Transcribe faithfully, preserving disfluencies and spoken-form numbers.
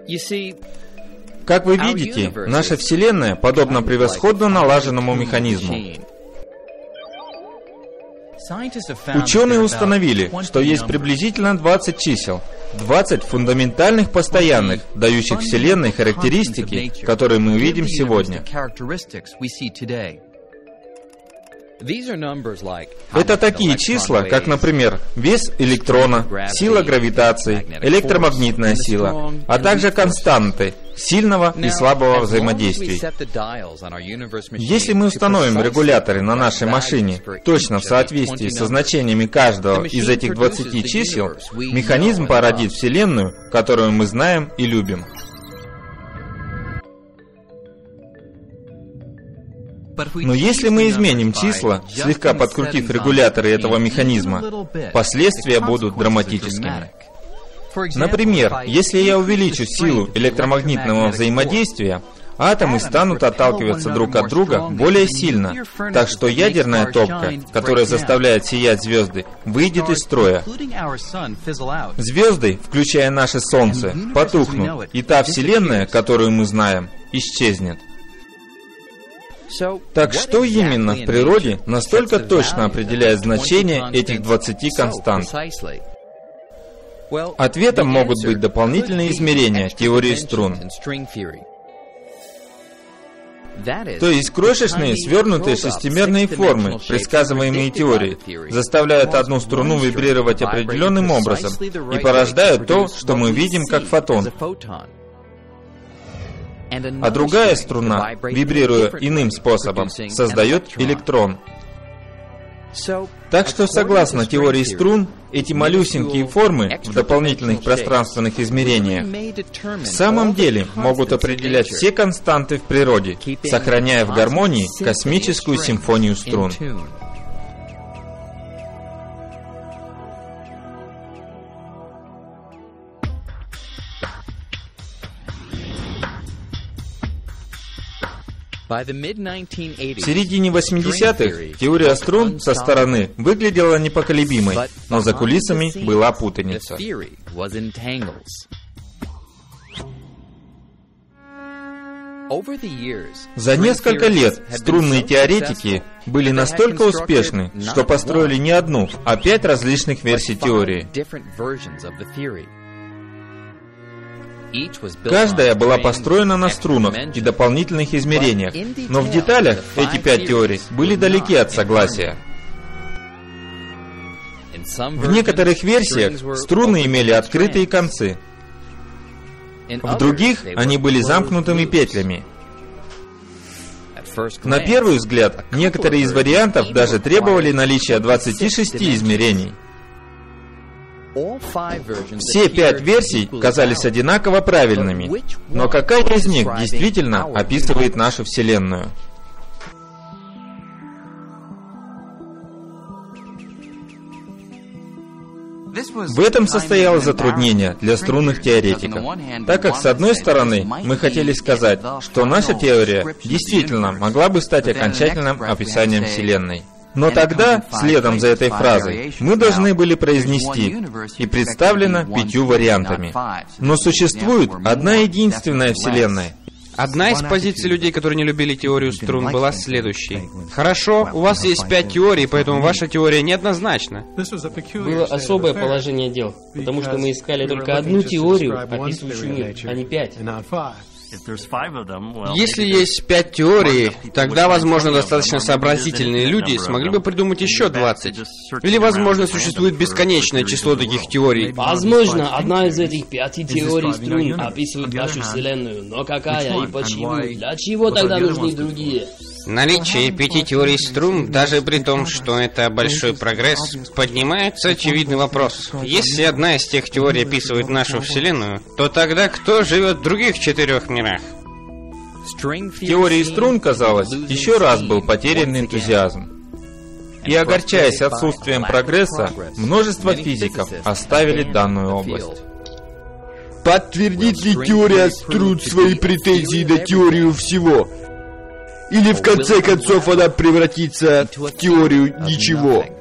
Как вы видите, наша Вселенная подобна превосходно налаженному механизму. Ученые установили, что есть приблизительно двадцать чисел, двадцать фундаментальных постоянных, дающих Вселенной характеристики, которые мы видим сегодня. Это такие числа, как, например, вес электрона, сила гравитации, электромагнитная сила, а также константы сильного и слабого взаимодействий. Если мы установим регуляторы на нашей машине точно в соответствии со значениями каждого из этих двадцати чисел, механизм породит Вселенную, которую мы знаем и любим. Но если мы изменим числа, слегка подкрутив регуляторы этого механизма, последствия будут драматическими. Например, если я увеличу силу электромагнитного взаимодействия, атомы станут отталкиваться друг от друга более сильно, так что ядерная топка, которая заставляет сиять звезды, выйдет из строя. Звезды, включая наше Солнце, потухнут, и та Вселенная, которую мы знаем, исчезнет. Так что именно в природе настолько точно определяет значение этих двадцати констант? Ответом могут быть дополнительные измерения теории струн. То есть крошечные свернутые шестимерные формы, предсказываемые теорией, заставляют одну струну вибрировать определенным образом и порождают то, что мы видим как фотон. А другая струна, вибрируя иным способом, создает электрон. Так что, согласно теории струн, эти малюсенькие формы в дополнительных пространственных измерениях в самом деле могут определять все константы в природе, сохраняя в гармонии космическую симфонию струн. В середине восьмидесятых теория струн со стороны выглядела непоколебимой, но за кулисами была путаница. За несколько лет струнные теоретики были настолько успешны, что построили не одну, а пять различных версий теории. Каждая была построена на струнах и дополнительных измерениях, но в деталях эти пять теорий были далеки от согласия. В некоторых версиях струны имели открытые концы, в других они были замкнутыми петлями. На первый взгляд, некоторые из вариантов даже требовали наличия двадцати шести измерений. Все пять версий казались одинаково правильными, но какая из них действительно описывает нашу Вселенную? В этом состояло затруднение для струнных теоретиков, так как, с одной стороны, мы хотели сказать, что наша теория действительно могла бы стать окончательным описанием Вселенной. Но тогда, следом за этой фразой, мы должны были произнести «и представлено пятью вариантами». Но существует одна единственная Вселенная. Одна из позиций людей, которые не любили теорию струн, была следующей. Хорошо, у вас есть пять теорий, поэтому ваша теория неоднозначна. Было особое положение дел, потому что мы искали только одну теорию, описывающую мир, а не пять. Если есть пять теорий, тогда, возможно, достаточно сообразительные люди смогли бы придумать еще двадцать. Или, возможно, существует бесконечное число таких теорий. Возможно, одна из этих пяти теорий струн описывает вашу Вселенную, но какая и почему? Для чего тогда нужны другие? Наличие пяти теорий струн, даже при том, что это большой прогресс, поднимается очевидный вопрос. Если одна из тех теорий описывает нашу Вселенную, то тогда кто живет в других четырех мирах? В теории струн, казалось, еще раз был потерян энтузиазм. И, огорчаясь отсутствием прогресса, множество физиков оставили данную область. Подтвердит ли теория струн свои претензии на теорию всего? Или в конце концов она превратится в теорию ничего?